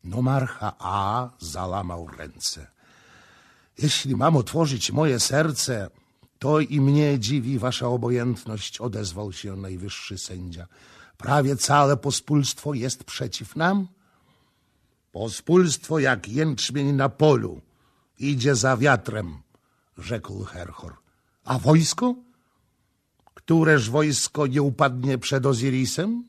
Nomarcha A zalamał ręce. Jeśli mam otworzyć moje serce, to i mnie dziwi wasza obojętność, odezwał się najwyższy sędzia. Prawie całe pospólstwo jest przeciw nam? Pospólstwo jak jęczmień na polu. Idzie za wiatrem, rzekł Herhor. A wojsko? Któreż wojsko nie upadnie przed Ozirisem?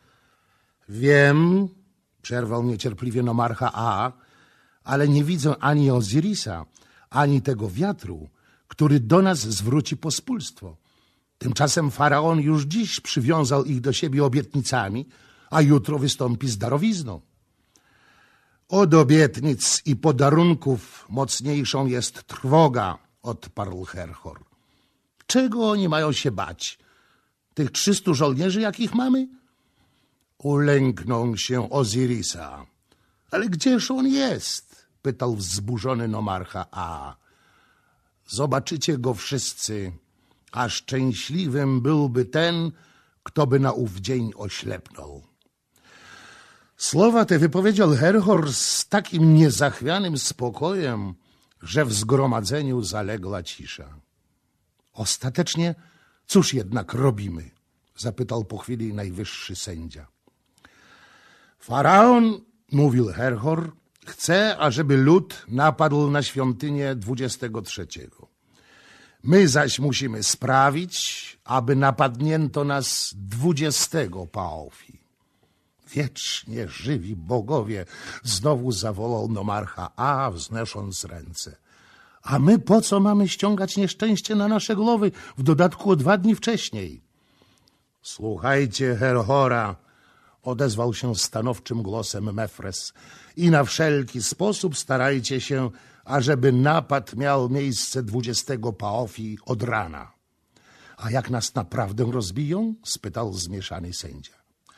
Wiem, przerwał niecierpliwie nomarcha A, ale nie widzę ani Ozirisa, ani tego wiatru, który do nas zwróci pospólstwo. Tymczasem faraon już dziś przywiązał ich do siebie obietnicami, a jutro wystąpi z darowizną. Od obietnic i podarunków mocniejszą jest trwoga, odparł Herhor. Czego oni mają się bać? Tych 300 żołnierzy, jakich mamy? Ulękną się Ozirisa. Ale gdzież on jest? Pytał wzburzony nomarcha A. Zobaczycie go wszyscy, a szczęśliwym byłby ten, kto by na ów dzień oślepnął. Słowa te wypowiedział Herhor z takim niezachwianym spokojem, że w zgromadzeniu zaległa cisza. Ostatecznie, cóż jednak robimy? Zapytał po chwili najwyższy sędzia. Faraon, mówił Herhor, chce, ażeby lud napadł na świątynię 23. My zaś musimy sprawić, aby napadnięto nas 20 Paofi. Wiecznie żywi bogowie, znowu zawołał nomarcha A, wznosząc ręce. A my po co mamy ściągać nieszczęście na nasze głowy, w dodatku o 2 dni wcześniej? Słuchajcie Herhora, odezwał się stanowczym głosem Mefres, i na wszelki sposób starajcie się, ażeby napad miał miejsce 20 Paofi od rana. A jak nas naprawdę rozbiją? Spytał zmieszany sędzia.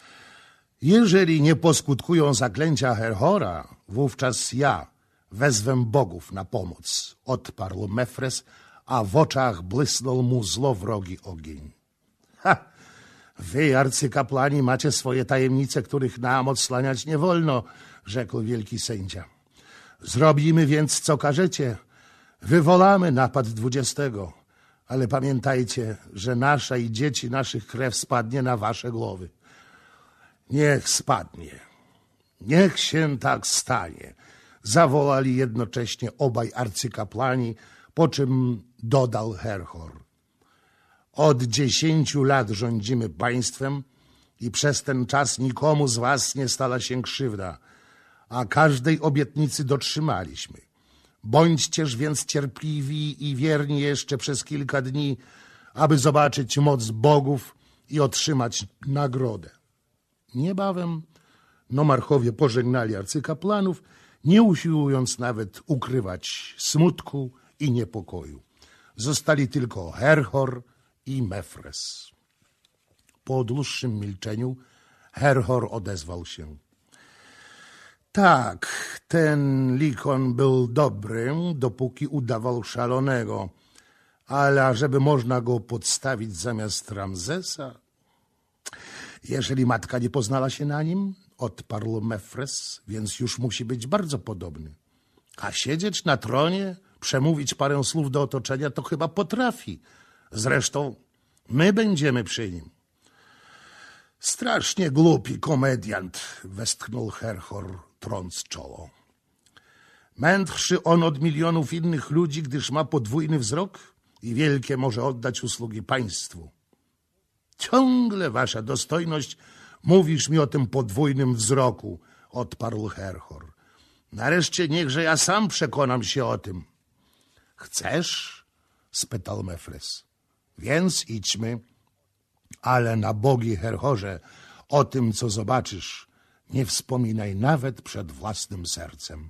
Jeżeli nie poskutkują zaklęcia Herhora, wówczas ja wezwę bogów na pomoc, odparł Mefres, a w oczach błysnął mu złowrogi ogień. Ha! Wy, arcykapłani, macie swoje tajemnice, których nam odsłaniać nie wolno, rzekł wielki sędzia. Zrobimy więc, co każecie. Wywołamy napad 20, ale pamiętajcie, że nasza i dzieci naszych krew spadnie na wasze głowy. Niech spadnie. Niech się tak stanie. Zawołali jednocześnie obaj arcykapłani, po czym dodał Herhor. Od 10 lat rządzimy państwem i przez ten czas nikomu z was nie stała się krzywda, a każdej obietnicy dotrzymaliśmy. Bądźcież więc cierpliwi i wierni jeszcze przez kilka dni, aby zobaczyć moc bogów i otrzymać nagrodę. Niebawem nomarchowie pożegnali arcykapłanów, nie usiłując nawet ukrywać smutku i niepokoju. Zostali tylko Herhor i Mefres. Po dłuższym milczeniu Herhor odezwał się. Tak, ten Likon był dobry, dopóki udawał szalonego, ale ażeby można go podstawić zamiast Ramzesa? Jeżeli matka nie poznała się na nim, odparł Mefres, więc już musi być bardzo podobny. A siedzieć na tronie, przemówić parę słów do otoczenia, to chyba potrafi. Zresztą my będziemy przy nim. Strasznie głupi komediant, westchnął Herhor, trąc czoło. Mędrszy on od milionów innych ludzi, gdyż ma podwójny wzrok i wielkie może oddać usługi państwu. Ciągle, wasza dostojność, mówisz mi o tym podwójnym wzroku, odparł Herhor. Nareszcie niechże ja sam przekonam się o tym. Chcesz? Spytał Mefres. Więc idźmy, ale na bogi, Herhorze, o tym, co zobaczysz, nie wspominaj nawet przed własnym sercem.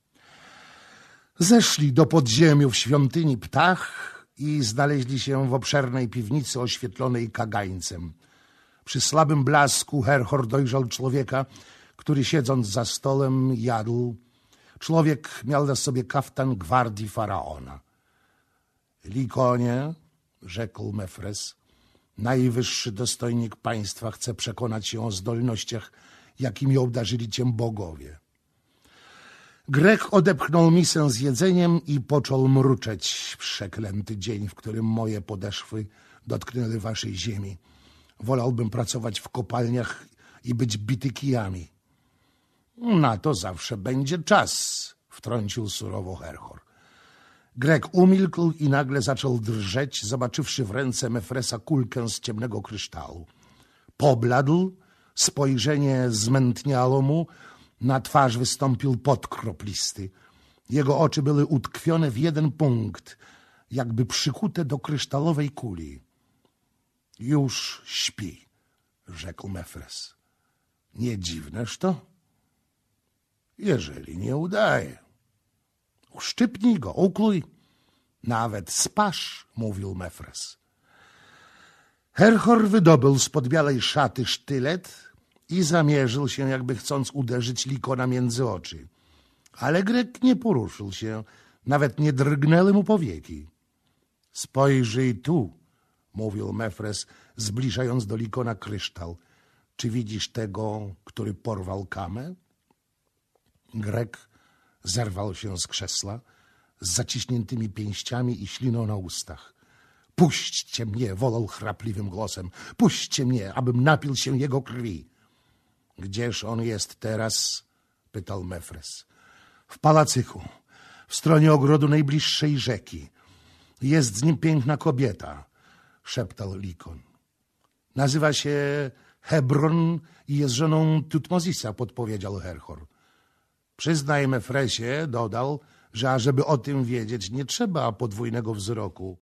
Zeszli do podziemiów świątyni Ptah i znaleźli się w obszernej piwnicy oświetlonej kagańcem. Przy słabym blasku Herhor dojrzał człowieka, który siedząc za stolem jadł. Człowiek miał na sobie kaftan gwardii faraona. Likonie, rzekł Mefres, najwyższy dostojnik państwa chce przekonać się o zdolnościach, jakimi obdarzyli cię bogowie. Grek odepchnął misę z jedzeniem i począł mruczeć. Przeklęty dzień, w którym moje podeszwy dotknęły waszej ziemi. Wolałbym pracować w kopalniach i być bity kijami. Na to zawsze będzie czas, wtrącił surowo Herhor. Grek umilkł i nagle zaczął drżeć, zobaczywszy w ręce Mefresa kulkę z ciemnego kryształu. Pobladł, spojrzenie zmętniało mu, na twarz wystąpił pot kroplisty. Jego oczy były utkwione w jeden punkt, jakby przykute do kryształowej kuli. Już śpi, rzekł Mefres. Nie dziwneż to? Jeżeli nie udaje. Uszczypnij go, ukluj. Nawet spasz, mówił Mefres. Herhor wydobył spod białej szaty sztylet i zamierzył się, jakby chcąc uderzyć Likona między oczy. Ale Grek nie poruszył się, nawet nie drgnęły mu powieki. Spojrzyj tu, mówił Mefres, zbliżając do Likona kryształ. Czy widzisz tego, który porwał kamę? Grek zerwał się z krzesła z zaciśniętymi pięściami i śliną na ustach. Puśćcie mnie, wołał chrapliwym głosem. Puśćcie mnie, abym napił się jego krwi. Gdzież on jest teraz? Pytał Mefres. W pałacyku, w stronie ogrodu najbliższej rzeki. Jest z nim piękna kobieta, szeptał Likon. Nazywa się Hebron i jest żoną Tutmozisa, podpowiedział Herhor. Przyznaj, Mefresie, dodał, że ażeby o tym wiedzieć, nie trzeba podwójnego wzroku.